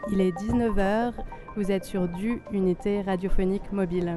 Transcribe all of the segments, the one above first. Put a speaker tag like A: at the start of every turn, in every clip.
A: Il est 19h, vous êtes sur DU, unité radiophonique mobile.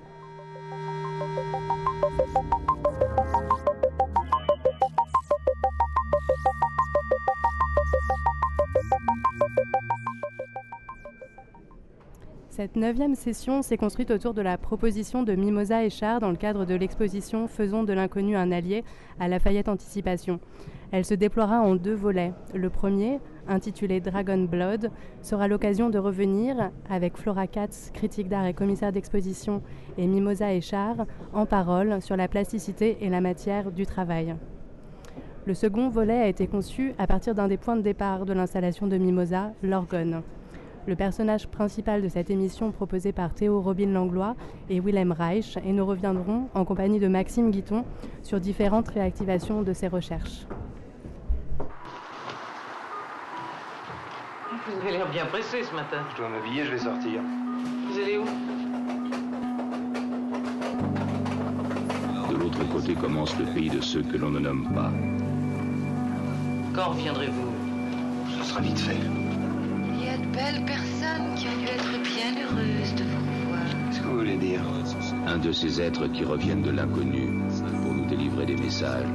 A: Cette 9e session s'est construite autour de la proposition de Mimosa et Char dans le cadre de l'exposition « Faisons de l'inconnu un allié » à Lafayette Anticipation. Elle se déploiera en 2 volets. Le premier, intitulé Dragon Blood, sera l'occasion de revenir, avec Flora Katz, critique d'art et commissaire d'exposition, et Mimosa et Char, en parole sur la plasticité et la matière du travail. Le second volet a été conçu à partir d'un des points de départ de l'installation de Mimosa, l'orgone. Le personnage principal de cette émission proposée par Théo Robin-Langlois et Willem Reich, et nous reviendrons, en compagnie de Maxime Guiton, sur différentes réactivations de ses recherches.
B: Vous avez l'air bien pressé ce matin.
C: Je dois m'habiller, je vais sortir.
B: Vous allez où?
D: De l'autre côté commence le pays de ceux que l'on ne nomme pas.
B: Quand reviendrez-vous?
C: Ce sera vite fait.
E: Il y a de belles personnes qui ont dû être bien heureuses de vous revoir.
C: Qu'est-ce que vous voulez dire?
D: Un de ces êtres qui reviennent de l'inconnu pour nous délivrer des messages.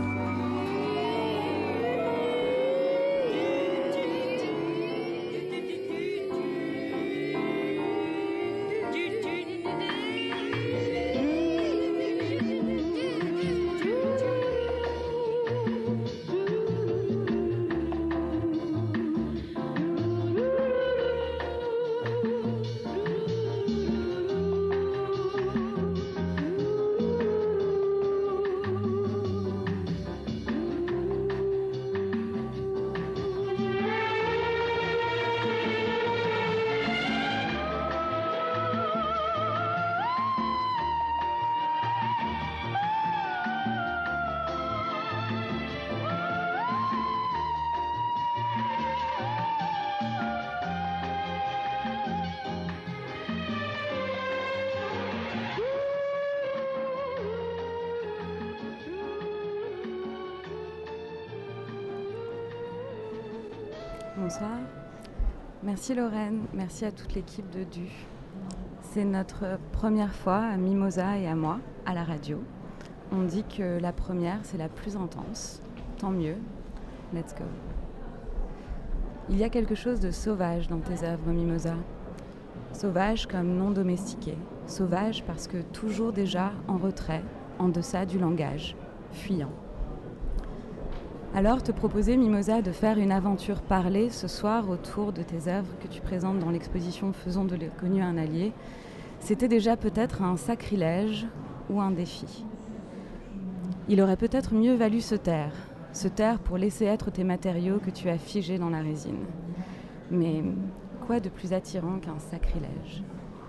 F: Bonsoir. Merci Lorraine, merci à toute l'équipe de DU. C'est notre première fois à Mimosa et à moi, à la radio. On dit que la première, c'est la plus intense. Tant mieux. Let's go. Il y a quelque chose de sauvage dans tes œuvres, Mimosa. Sauvage comme non domestiqué. Sauvage parce que toujours déjà en retrait, en deçà du langage, fuyant. Alors, te proposer, Mimosa, de faire une aventure parlée ce soir autour de tes œuvres que tu présentes dans l'exposition « Faisons de l'inconnu un allié », c'était déjà peut-être un sacrilège ou un défi. Il aurait peut-être mieux valu se taire pour laisser être tes matériaux que tu as figés dans la résine. Mais quoi de plus attirant qu'un sacrilège ?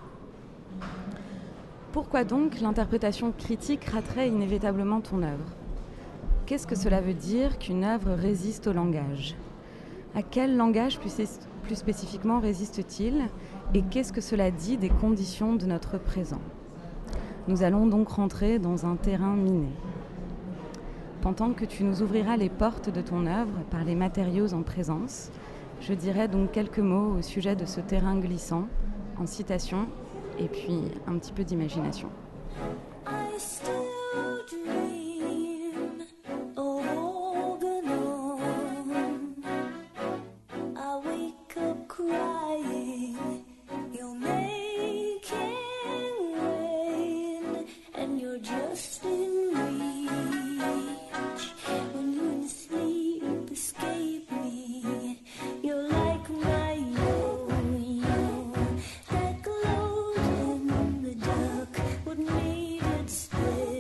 F: Pourquoi donc l'interprétation critique raterait inévitablement ton œuvre ? Qu'est-ce que cela veut dire qu'une œuvre résiste au langage ? À quel langage plus spécifiquement résiste-t-il ? Et qu'est-ce que cela dit des conditions de notre présent ? Nous allons donc rentrer dans un terrain miné. Pendant que tu nous ouvriras les portes de ton œuvre par les matériaux en présence, je dirai donc quelques mots au sujet de ce terrain glissant, en citation, et puis un petit peu d'imagination.
G: What made it stay?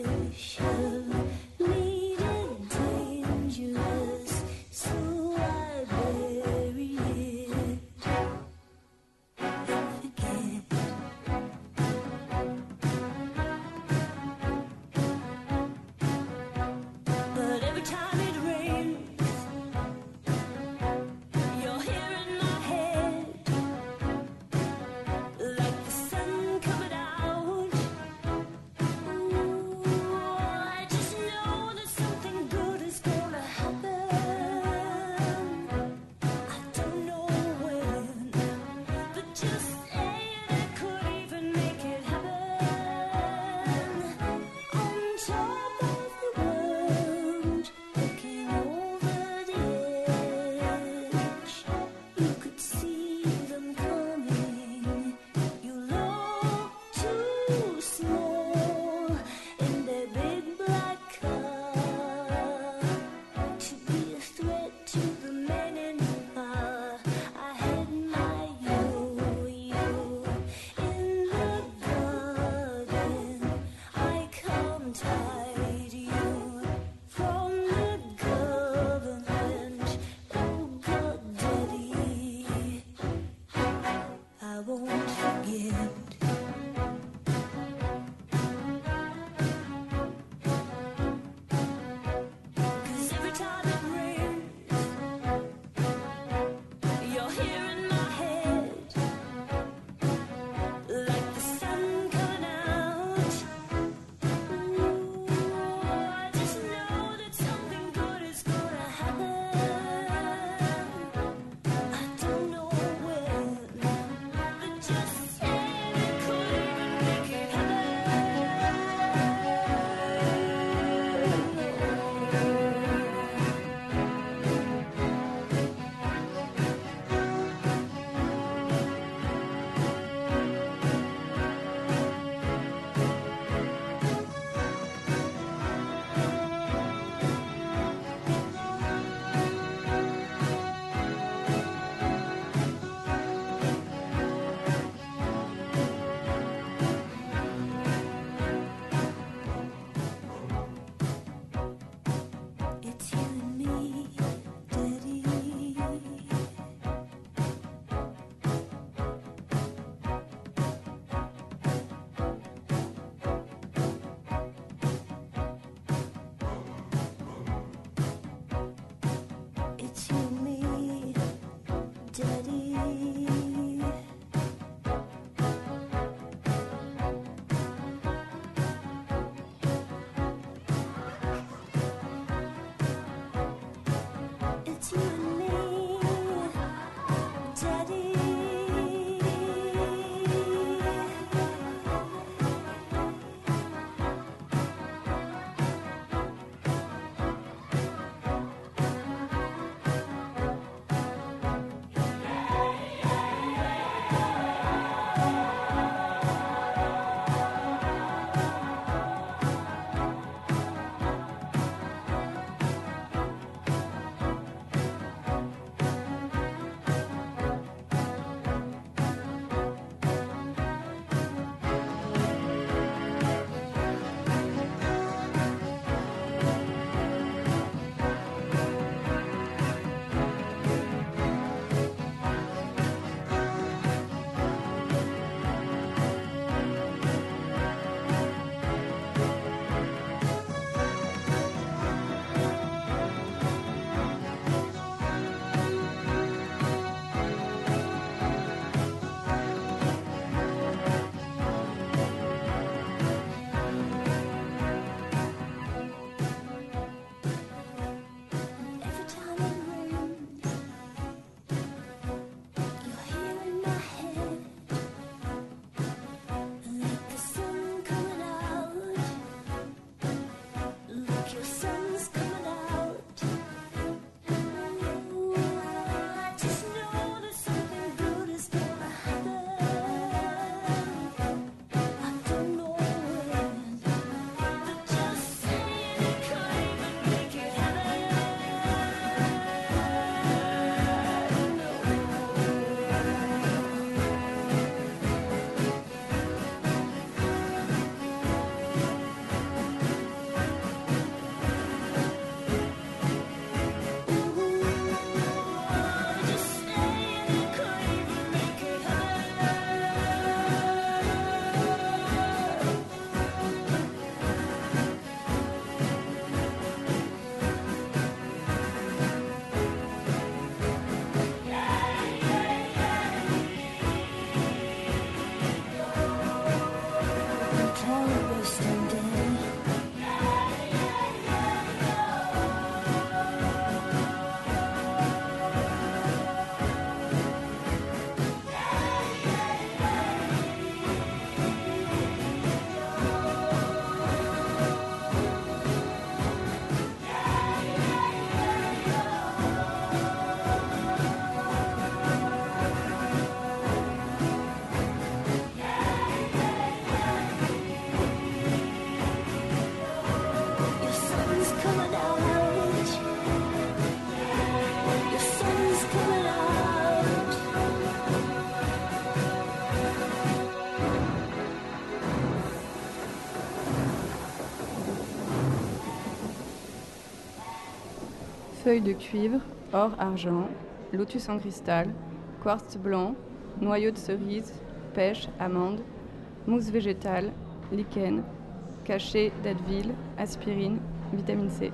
G: Feuilles de cuivre, or, argent, lotus en cristal, quartz blanc, noyau de cerise, pêche, amande, mousse végétale, lichen, cachet d'Advil, aspirine, vitamine C.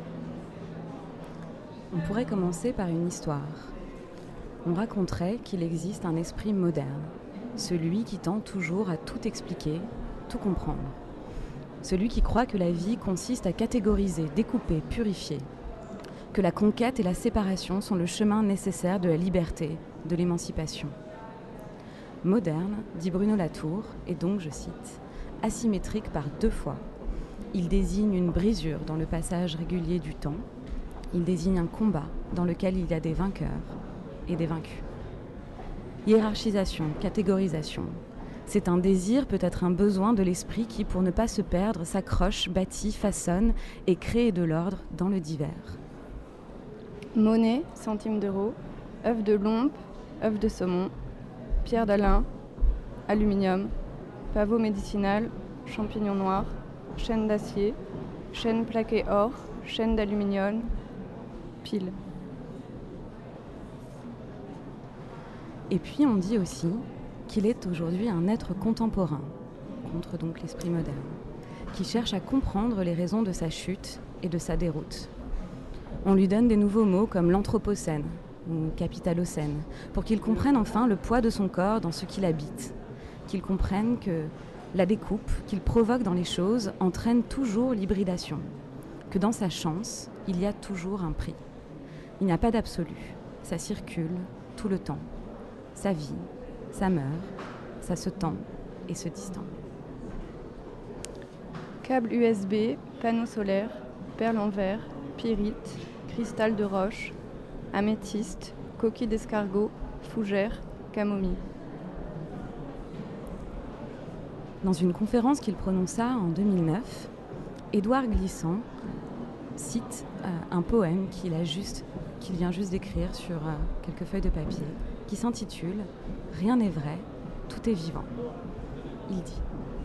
F: On pourrait commencer par une histoire. On raconterait qu'il existe un esprit moderne, celui qui tend toujours à tout expliquer, tout comprendre. Celui qui croit que la vie consiste à catégoriser, découper, purifier. Que la conquête et la séparation sont le chemin nécessaire de la liberté, de l'émancipation. Moderne, dit Bruno Latour, est donc, je cite, asymétrique par 2 fois. Il désigne une brisure dans le passage régulier du temps. Il désigne un combat dans lequel il y a des vainqueurs et des vaincus. Hiérarchisation, catégorisation. C'est un désir, peut-être un besoin de l'esprit qui, pour ne pas se perdre, s'accroche, bâtit, façonne et crée de l'ordre dans le divers.
G: Monnaie, centimes d'euros, œufs de lompe, œufs de saumon, pierre d'Alain, aluminium, pavot médicinal, champignons noirs, chaîne d'acier, chaîne plaquée or, chaîne d'aluminium, pile.
F: Et puis on dit aussi qu'il est aujourd'hui un être contemporain, contre donc l'esprit moderne, qui cherche à comprendre les raisons de sa chute et de sa déroute. On lui donne des nouveaux mots comme l'anthropocène, ou capitalocène, pour qu'il comprenne enfin le poids de son corps dans ce qu'il habite, qu'il comprenne que la découpe qu'il provoque dans les choses entraîne toujours l'hybridation, que dans sa chance, il y a toujours un prix. Il n'y a pas d'absolu, ça circule tout le temps, ça vit, ça meurt, ça se tend et se distend.
G: Câble USB, panneau solaire, perle en verre, pyrite, cristal de roche, améthyste, coquille d'escargot, fougère, camomille.
F: Dans une conférence qu'il prononça en 2009, Édouard Glissant cite un poème qu'il vient juste d'écrire sur quelques feuilles de papier, qui s'intitule « Rien n'est vrai, tout est vivant ». Il dit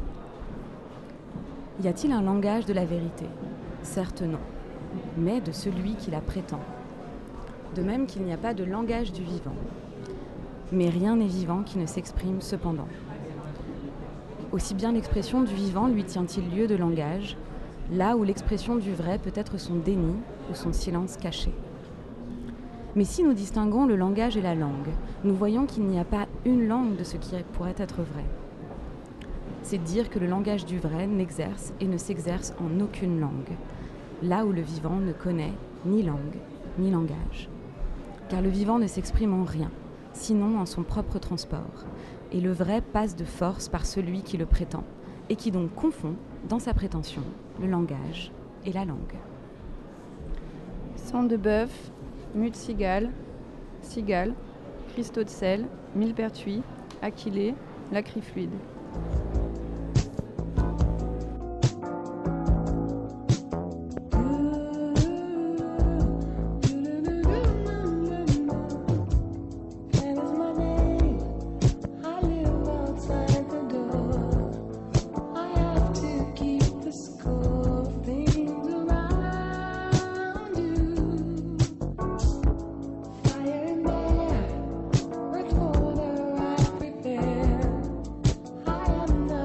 F: « Y a-t-il un langage de la vérité ? Certes non, mais de celui qui la prétend. De même qu'il n'y a pas de langage du vivant. Mais rien n'est vivant qui ne s'exprime cependant. Aussi bien l'expression du vivant lui tient-il lieu de langage, là où l'expression du vrai peut être son déni ou son silence caché. Mais si nous distinguons le langage et la langue, nous voyons qu'il n'y a pas une langue de ce qui pourrait être vrai. C'est dire que le langage du vrai n'exerce et ne s'exerce en aucune langue, là où le vivant ne connaît ni langue ni langage. Car le vivant ne s'exprime en rien, sinon en son propre transport, et le vrai passe de force par celui qui le prétend, et qui donc confond, dans sa prétention, le langage et la langue.
G: Sang de bœuf, mue de cigale, cigale, cristaux de sel, millepertuis, aquilée, lacryfluide.
H: Fire in there, we're for the right prepare.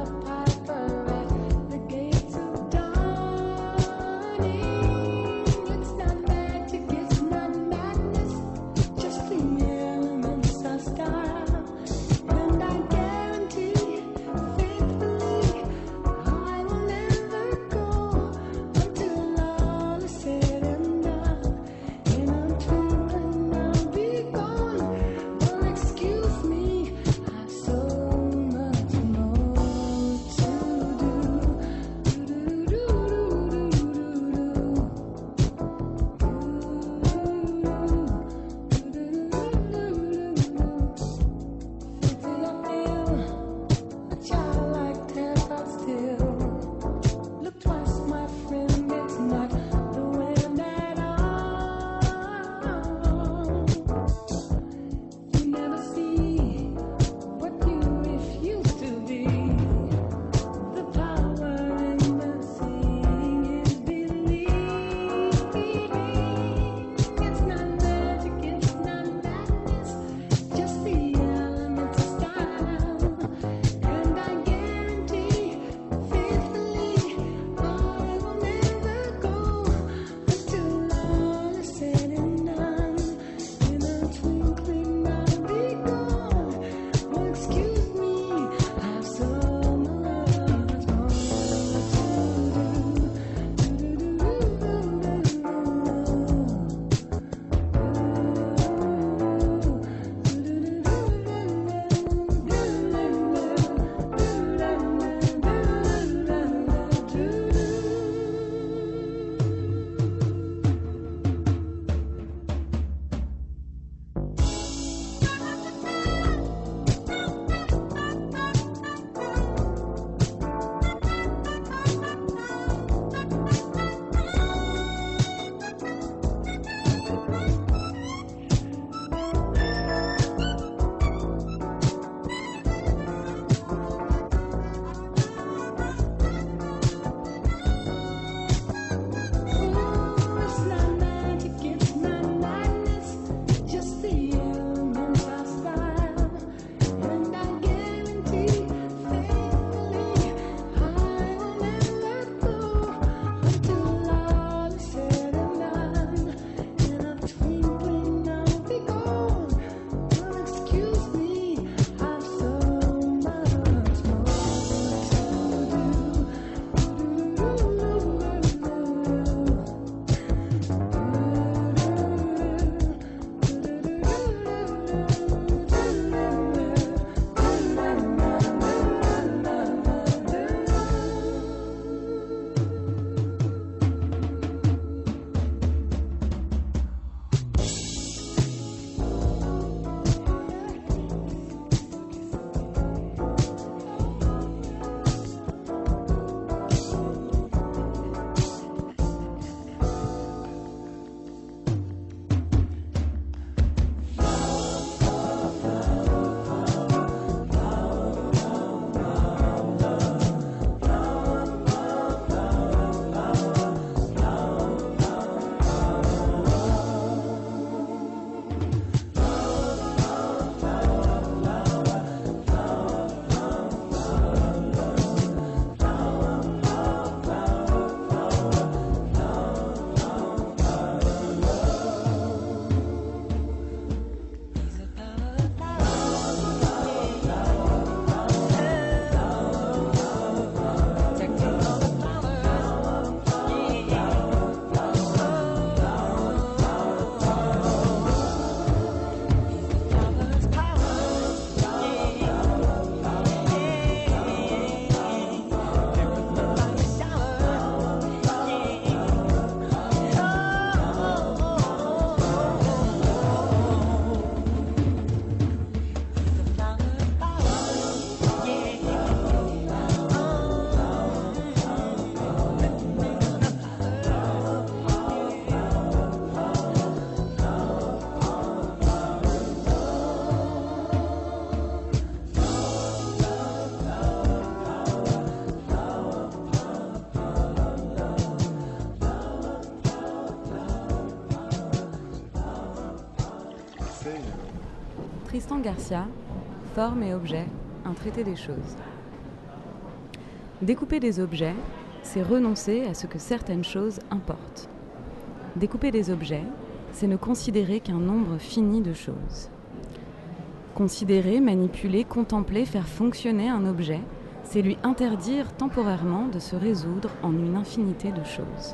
F: Franck Garcia, Forme et objet, un traité des choses. Découper des objets, c'est renoncer à ce que certaines choses importent. Découper des objets, c'est ne considérer qu'un nombre fini de choses. Considérer, manipuler, contempler, faire fonctionner un objet, c'est lui interdire temporairement de se résoudre en une infinité de choses.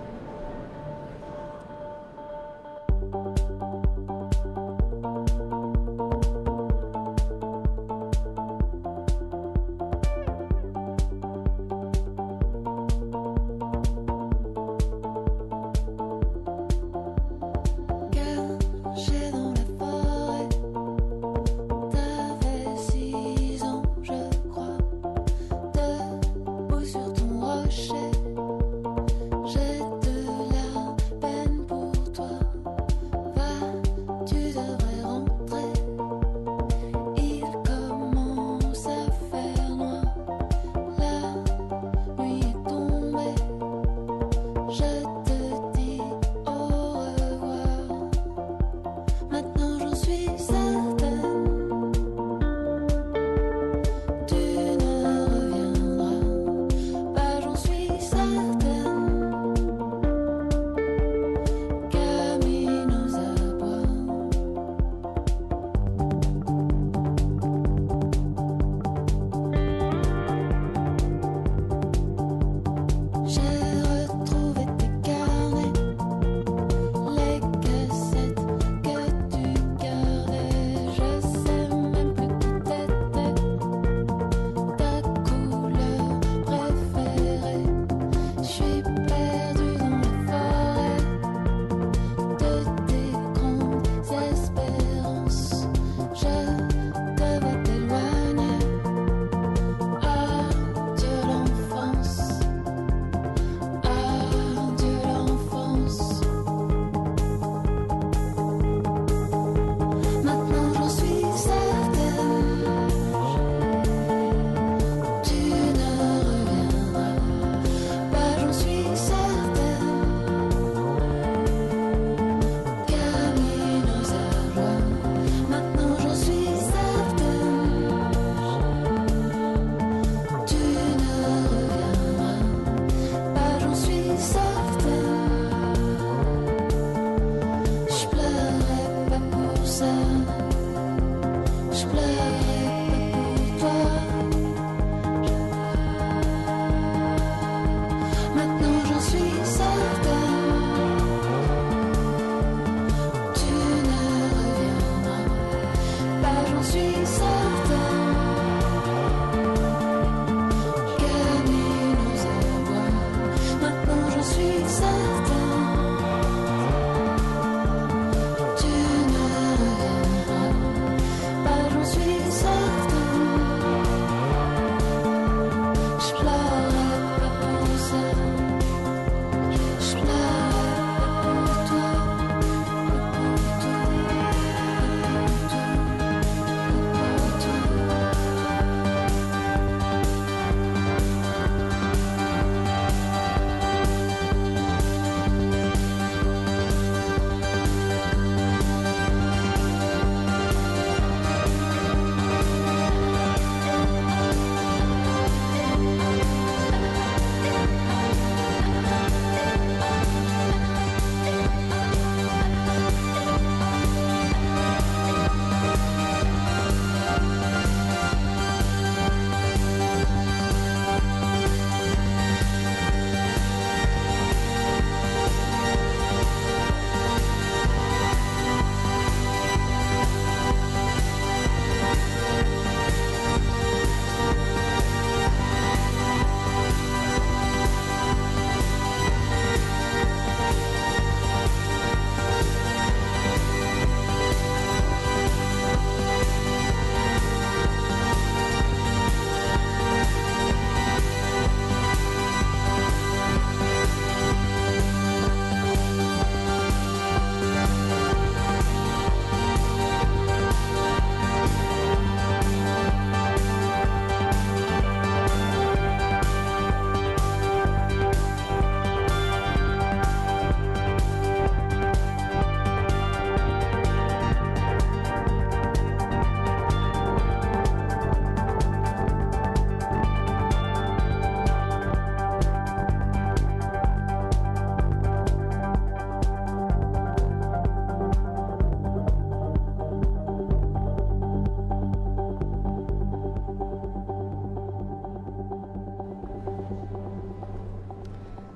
H: Sur ton rocher, j'ai de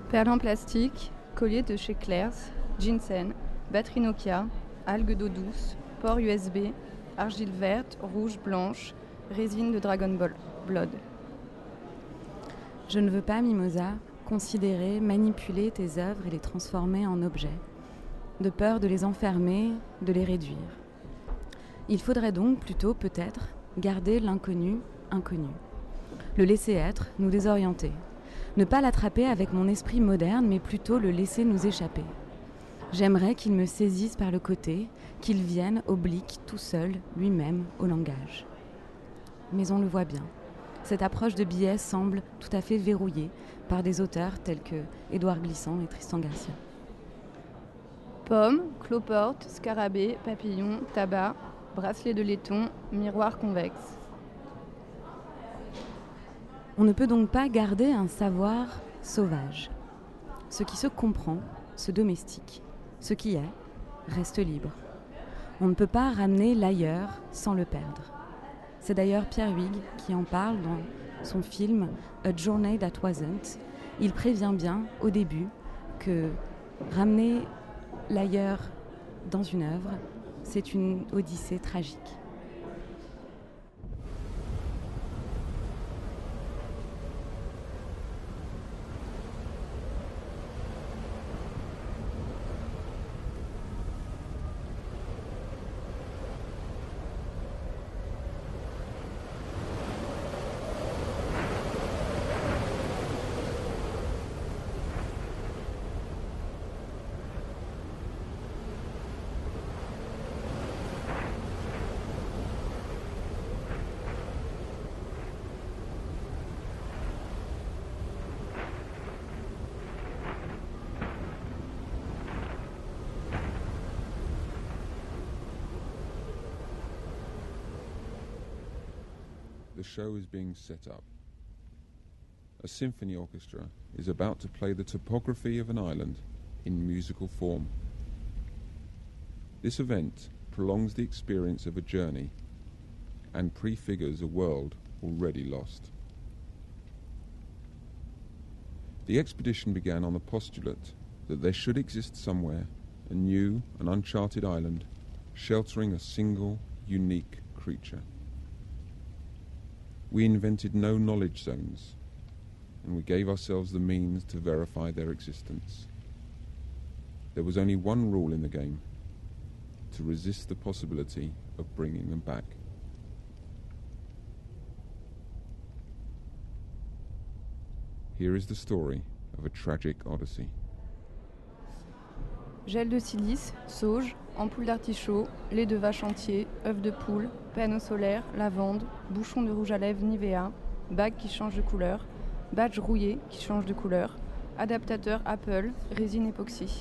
G: Perles en plastique, collier de chez Claire's, ginseng, batterie Nokia, algues d'eau douce, port USB, argile verte, rouge, blanche, résine de Dragon Blood.
F: Je ne veux pas, Mimosa, considérer, manipuler tes œuvres et les transformer en objets, de peur de les enfermer, de les réduire. Il faudrait donc plutôt, peut-être, garder l'inconnu inconnu, le laisser être, nous désorienter, ne pas l'attraper avec mon esprit moderne, mais plutôt le laisser nous échapper. J'aimerais qu'il me saisisse par le côté, qu'il vienne oblique, tout seul, lui-même, au langage. Mais on le voit bien. Cette approche de biais semble tout à fait verrouillée par des auteurs tels que Édouard Glissant et Tristan Garcia.
G: Pommes, cloporte, scarabée, papillon, tabac, bracelet de laiton, miroir convexe.
F: On ne peut donc pas garder un savoir sauvage. Ce qui se comprend se domestique. Ce qui est reste libre. On ne peut pas ramener l'ailleurs sans le perdre. C'est d'ailleurs Pierre Huyghe qui en parle dans son film A Journey That Wasn't. Il prévient bien au début que ramener l'ailleurs dans une œuvre, c'est une odyssée tragique.
H: The show is being set up. A symphony orchestra is about to play the topography of an island in musical form. This event prolongs the experience of a journey and prefigures a world already lost. The expedition began on the postulate that there should exist somewhere a new and uncharted island sheltering a single, unique creature. We invented no knowledge zones, and we gave ourselves the means to verify their existence. There was only one rule in the game: to resist the possibility of bringing them back. Here is the story of a tragic odyssey.
G: Gel de silice, sauge, ampoule d'artichaut, lait de vache entier, œuf de poule, panneau solaire, lavande, bouchon de rouge à lèvres Nivea, bague qui change de couleur, badge rouillé qui change de couleur, adaptateur Apple, résine époxy.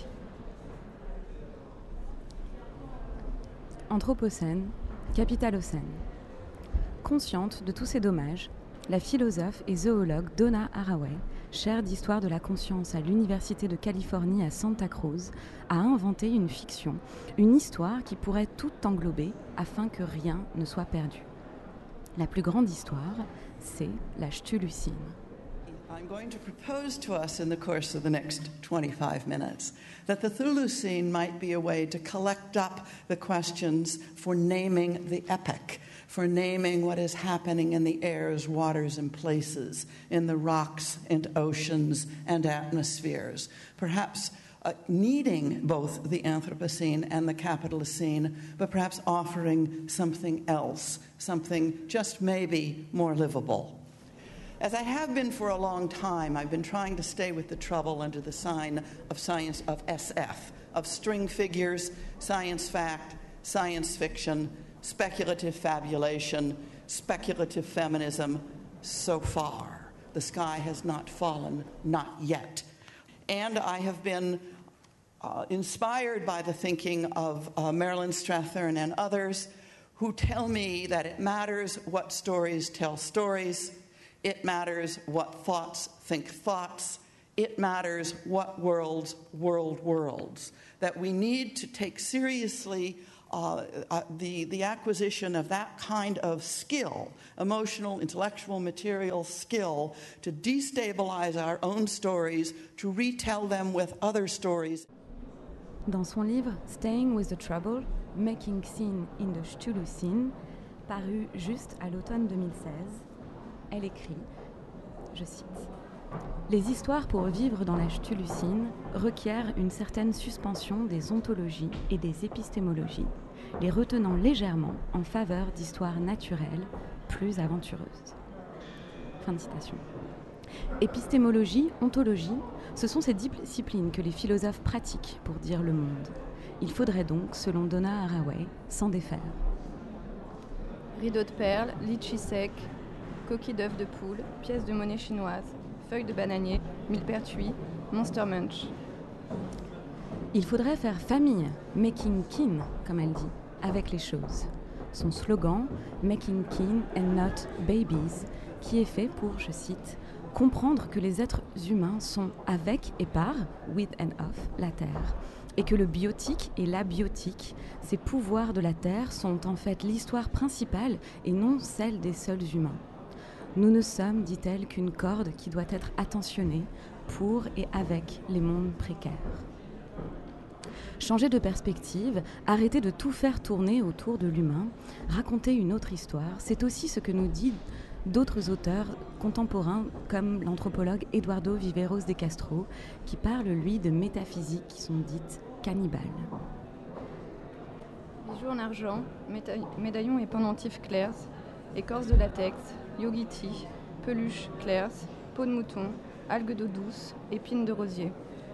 F: Anthropocène, capitalocène. Consciente de tous ces dommages, la philosophe et zoologue Donna Haraway, chaire d'histoire de la conscience à l'Université de Californie à Santa Cruz, a inventé une fiction, une histoire qui pourrait tout englober afin que rien ne soit perdu. La plus grande histoire, c'est la Chthulucine.
I: I'm going to propose to us in the course of the next 25 minutes that the Chthulucine might be a way to collect up the questions for naming the epic, for naming what is happening in the airs, waters, and places, in the rocks and oceans and atmospheres. Perhaps needing both the Anthropocene and the Capitalocene, but perhaps offering something else, something just maybe more livable. As I have been for a long time, I've been trying to stay with the trouble under the sign of science of SF, of string figures, science fact, science fiction, speculative fabulation, speculative feminism. So far, the sky has not fallen, not yet. And I have been inspired by the thinking of Marilyn Strathern and others who tell me that it matters what stories tell stories. It matters what thoughts think thoughts. It matters what worlds worlds. That we need to take seriously the acquisition of that kind of skill, emotional, intellectual, material skill, to destabilize our own stories, to retell them with other stories.
F: Dans son livre Staying with the Trouble, Making Scene in the Cthulhu Scene, paru juste à l'automne 2016, elle écrit, je cite, « Les histoires pour vivre dans la Cthulhu-scene requièrent une certaine suspension des ontologies et des épistémologies, les retenant légèrement en faveur d'histoires naturelles plus aventureuses. » Fin de citation. Épistémologie, ontologie, ce sont ces disciplines que les philosophes pratiquent pour dire le monde. Il faudrait donc, selon Donna Haraway, s'en défaire.
G: Rideaux de perles, litchis sec, coquilles d'œufs de poule, pièces de monnaie chinoise, feuilles de bananier, millepertuis, monster munch.
F: Il faudrait faire famille, making kin, comme elle dit, avec les choses. Son slogan, making kin and not babies, qui est fait pour, je cite, comprendre que les êtres humains sont avec et par, with and of, la Terre, et que le biotique et l'abiotique, ces pouvoirs de la Terre, sont en fait l'histoire principale et non celle des seuls humains. Nous ne sommes, dit-elle, qu'une corde qui doit être attentionnée pour et avec les mondes précaires. Changer de perspective, arrêter de tout faire tourner autour de l'humain, raconter une autre histoire, c'est aussi ce que nous disent d'autres auteurs contemporains comme l'anthropologue Eduardo Viveros de Castro, qui parle, lui, de métaphysiques qui sont dites cannibales.
G: Bijoux en argent, médaillons et pendentifs clairs, écorce de latex, yogiti, peluche clairs, peau de mouton, algues d'eau douce, épines de rosier.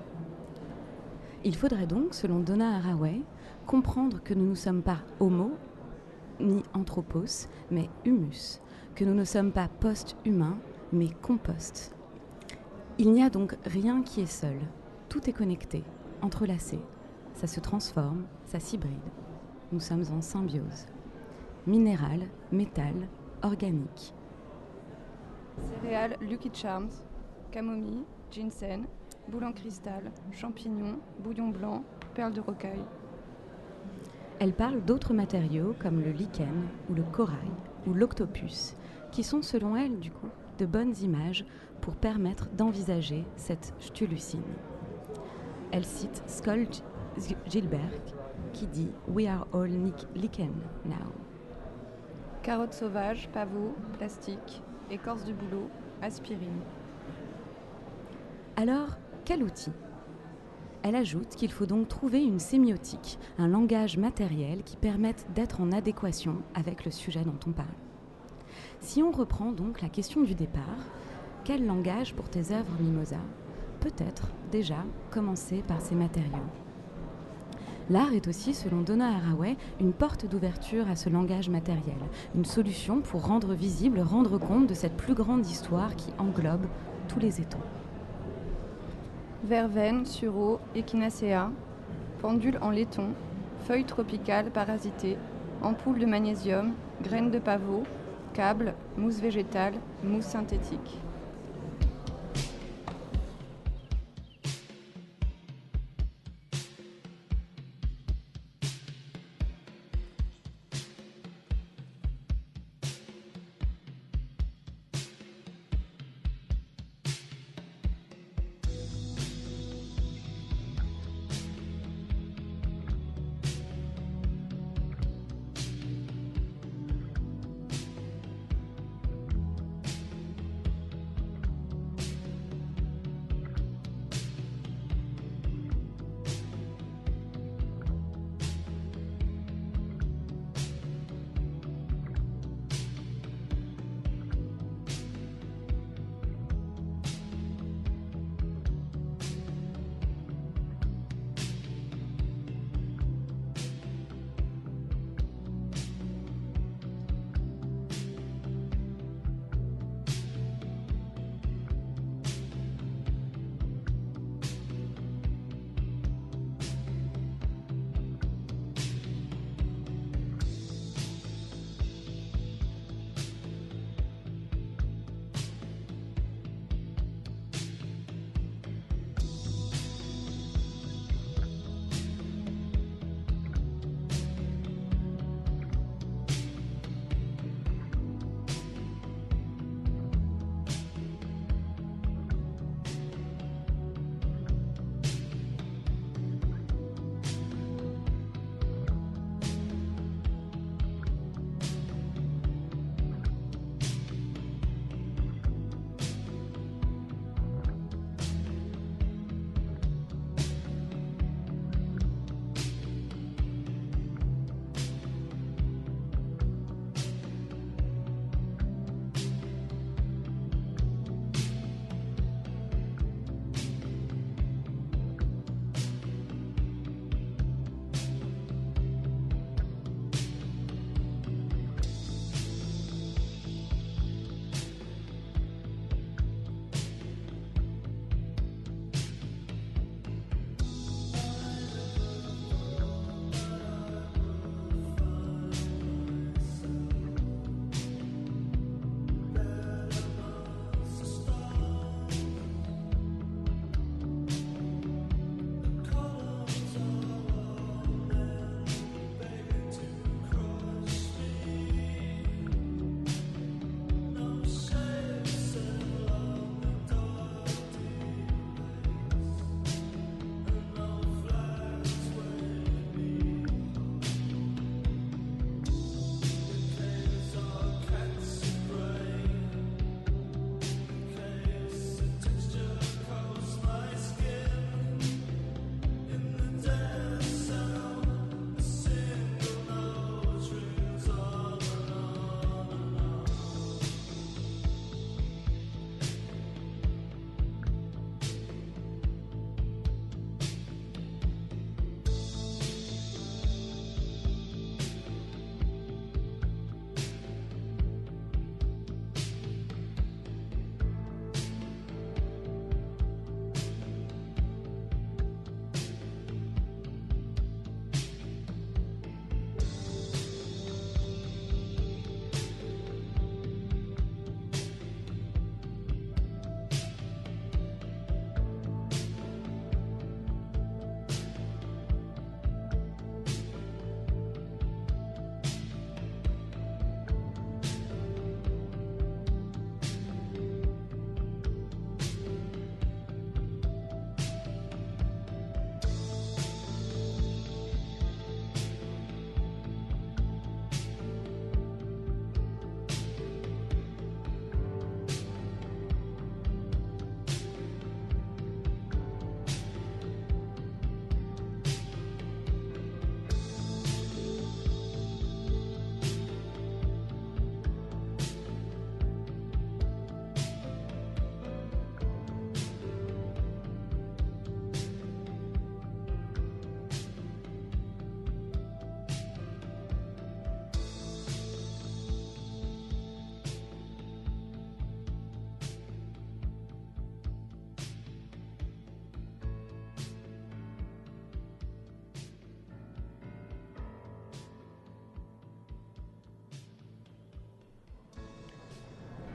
F: Il faudrait donc, selon Donna Haraway, comprendre que nous ne sommes pas homo, ni anthropos, mais humus, que nous ne sommes pas post-humains, mais compost. Il n'y a donc rien qui est seul. Tout est connecté, entrelacé. Ça se transforme, ça s'hybride. Nous sommes en symbiose. Minéral, métal, organique.
G: Céréales Lucky Charms, camomille, ginseng, boule en cristal, champignons, bouillon blanc, perles de rocaille.
F: Elle parle d'autres matériaux comme le lichen ou le corail ou l'octopus, qui sont selon elle, du coup, de bonnes images pour permettre d'envisager cette Cthulhu-scene. Elle cite Skoll Gilbert qui dit « We are all lichen now ».
G: Carottes sauvages, pavots, plastique, écorce de bouleau, aspirine.
F: Alors, quel outil ? Elle ajoute qu'il faut donc trouver une sémiotique, un langage matériel qui permette d'être en adéquation avec le sujet dont on parle. Si on reprend donc la question du départ, quel langage pour tes œuvres, Mimosa ? Peut-être déjà commencer par ces matériaux. L'art est aussi, selon Donna Haraway, une porte d'ouverture à ce langage matériel, une solution pour rendre visible, rendre compte de cette plus grande histoire qui englobe tous les étangs.
G: Verveine, sureau, echinacea, pendule en laiton, feuilles tropicales parasitées, ampoules de magnésium, graines de pavot, câbles, mousse végétale, mousse synthétique.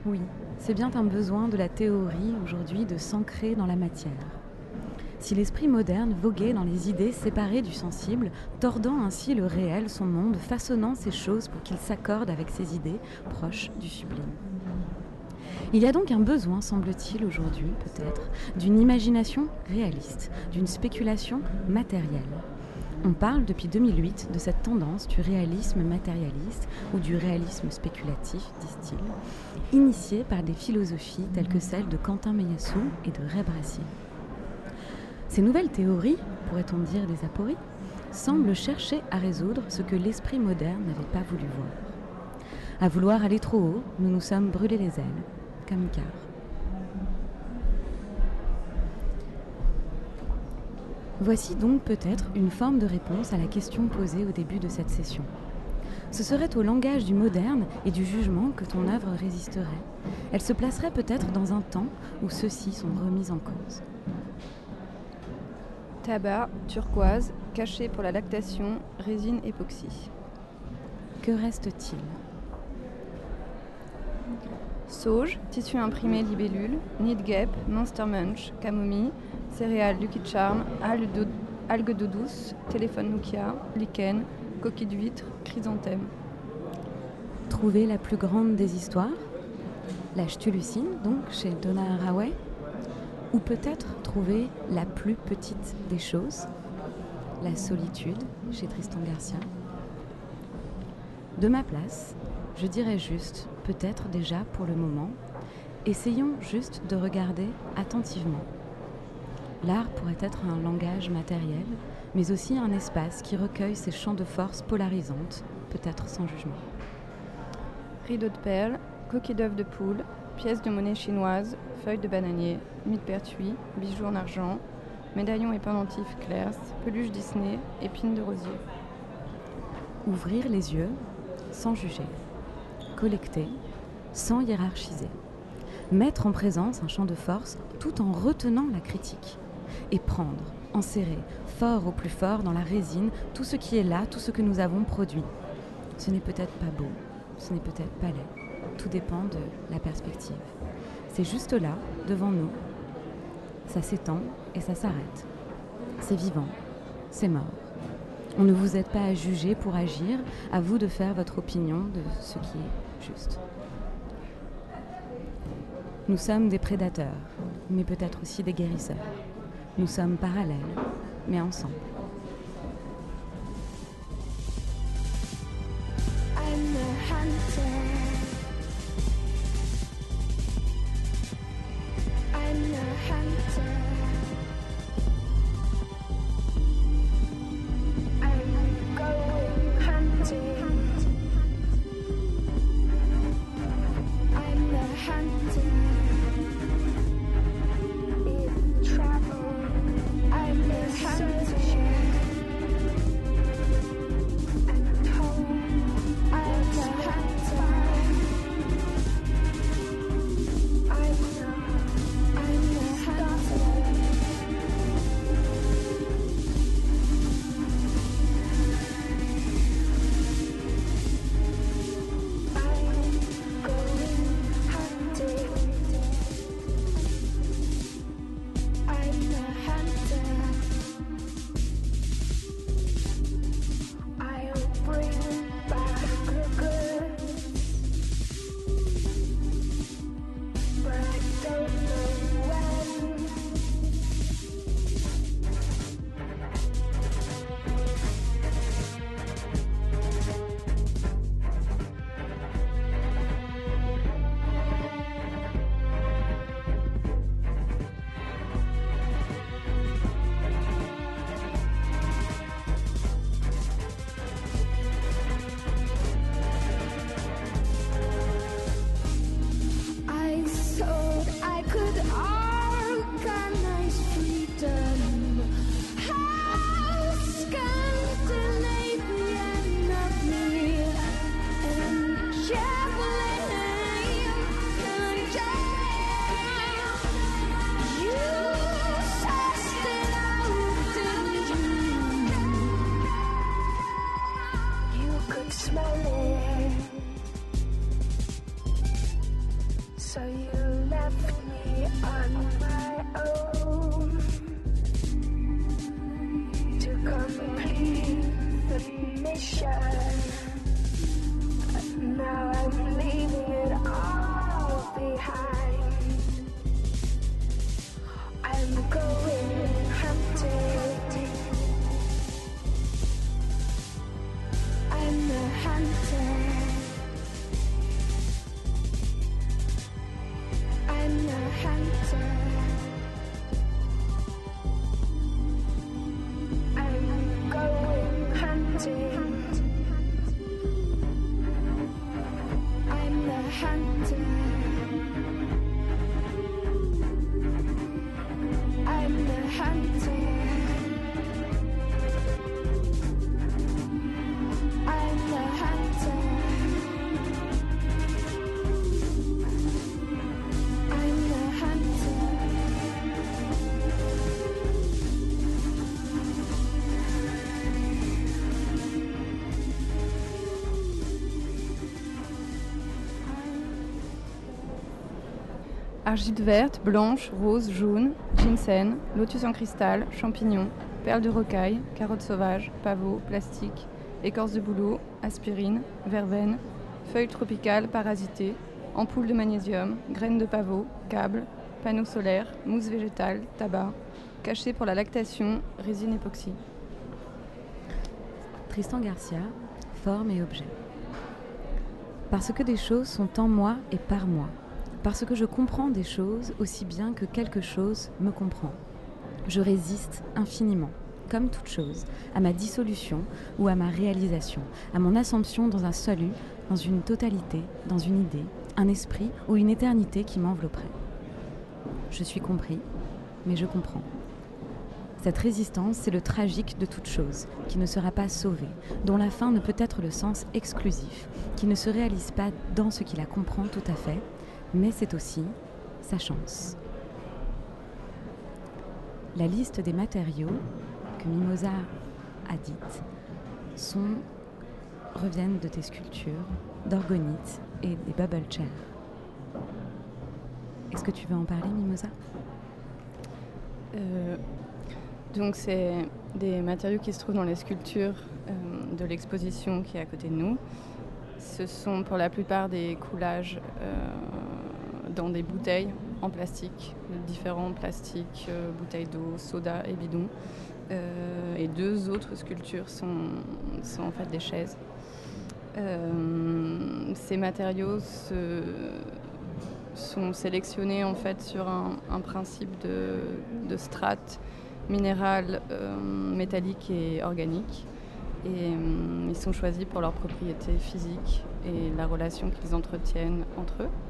F: Oui, c'est bien un besoin de la théorie aujourd'hui de s'ancrer dans la matière. Si l'esprit moderne voguait dans les idées séparées du sensible, tordant ainsi le réel, son monde, façonnant ces choses pour qu'il s'accorde avec ses idées proches du sublime. Il y a donc un besoin, semble-t-il aujourd'hui, peut-être, d'une imagination réaliste, d'une spéculation matérielle. On parle depuis 2008 de cette tendance du réalisme matérialiste ou du réalisme spéculatif, disent-ils, initiée par des philosophies telles que celles de Quentin Meillassoux et de Ray Brassier. Ces nouvelles théories, pourrait-on dire des apories, semblent chercher à résoudre ce que l'esprit moderne n'avait pas voulu voir. À vouloir aller trop haut, nous nous sommes brûlés les ailes, comme Icare. Voici donc peut-être une forme de réponse à la question posée au début de cette session. Ce serait au langage du moderne et du jugement que ton œuvre résisterait. Elle se placerait peut-être dans un temps où ceux-ci sont remis en cause.
G: Tabac, turquoise, cachet pour la lactation, résine époxy.
F: Que reste-t-il ?
G: Sauge, tissu imprimé libellule, nid guêpe, monster munch, camomille, céréales Lucky Charm, algues d'eau douce, téléphone Nokia, lichen, coquille d'huître, chrysanthème.
F: Trouver la plus grande des histoires ? La Chthulucine, donc, chez Donna Haraway ? Ou peut-être trouver la plus petite des choses, la solitude, chez Tristan Garcia. De ma place, je dirais juste, peut-être déjà pour le moment, essayons juste de regarder attentivement. L'art pourrait être un langage matériel, mais aussi un espace qui recueille ces champs de force polarisantes, peut-être sans jugement.
G: Rideau de perles, coquille d'œuf de poule, pièces de monnaie chinoise, feuilles de bananier, millepertuis, bijoux en argent, médaillons et pendentifs clairs, peluche Disney, épines de rosier.
F: Ouvrir les yeux sans juger. Collecter sans hiérarchiser. Mettre en présence un champ de force tout en retenant la critique. Et prendre, enserrer, fort au plus fort dans la résine, tout ce qui est là, tout ce que nous avons produit. Ce n'est peut-être pas beau, ce n'est peut-être pas laid. Tout dépend de la perspective. C'est juste là, devant nous. Ça s'étend et ça s'arrête. C'est vivant, c'est mort. On ne vous aide pas à juger pour agir, à vous de faire votre opinion de ce qui est juste. Nous sommes des prédateurs, mais peut-être aussi des guérisseurs. Nous sommes parallèles, mais ensemble.
J: I'm the hunter. I'm the hunter. I'm going hunting. I'm the hunter. In trouble. I'm the hunter. So you left me on my own to complete the mission. Now I'm leaving it all behind. I'm going hunting. I'm a hunter. I'm a hunter. I'm going hunting. I'm a hunter. I'm a hunter. I'm a hunter. I'm a hunter.
G: Argile verte, blanche, rose, jaune, ginseng, lotus en cristal, champignons, perles de rocaille, carottes sauvages, pavot, plastique, écorce de bouleau, aspirine, verveine, feuilles tropicales parasitées, ampoules de magnésium, graines de pavot, câbles, panneaux solaires, mousse végétale, tabac, cachet pour la lactation, résine époxy.
F: Tristan Garcia, forme et objet. Parce que des choses sont en moi et par moi. Parce que je comprends des choses aussi bien que quelque chose me comprend. Je résiste infiniment, comme toute chose, à ma dissolution ou à ma réalisation, à mon assomption dans un salut, dans une totalité, dans une idée, un esprit ou une éternité qui m'envelopperait. Je suis compris, mais je comprends. Cette résistance, c'est le tragique de toute chose, qui ne sera pas sauvée, dont la fin ne peut être le sens exclusif, qui ne se réalise pas dans ce qui la comprend tout à fait, mais c'est aussi sa chance. La liste des matériaux que Mimosa a dites reviennent de tes sculptures, d'orgonite et des bubble chairs. Est-ce que tu veux en parler, Mimosa ?
G: Donc c'est des matériaux qui se trouvent dans les sculptures de l'exposition qui est à côté de nous. Ce sont pour la plupart des coulages dans des bouteilles en plastique, différents plastiques, bouteilles d'eau, soda et bidons. Et 2 autres sculptures sont en fait des chaises. Ces matériaux sont sélectionnés en fait sur un principe de strates minérales, métalliques et organiques. Et ils sont choisis pour leurs propriétés physiques et la relation qu'ils entretiennent entre eux.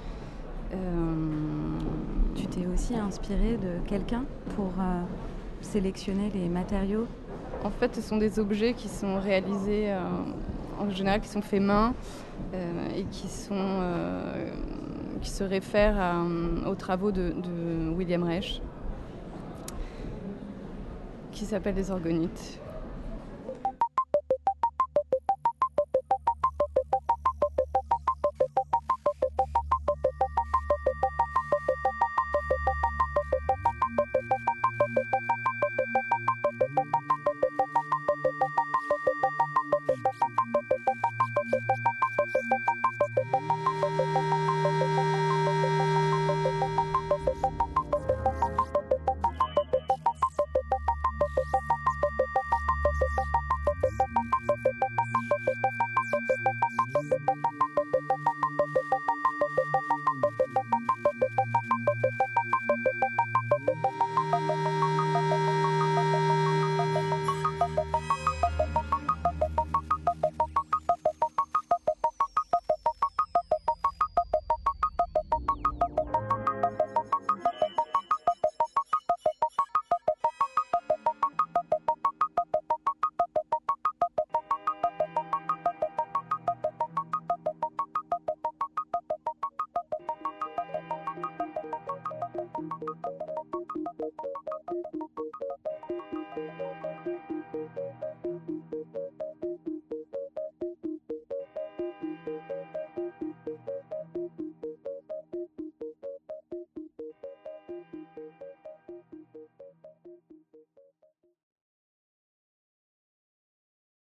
F: Tu t'es aussi inspirée de quelqu'un pour sélectionner les matériaux ?
G: En fait, ce sont des objets qui sont réalisés, en général, qui sont faits main et qui se réfèrent aux travaux de William Reich, qui s'appellent les orgonites.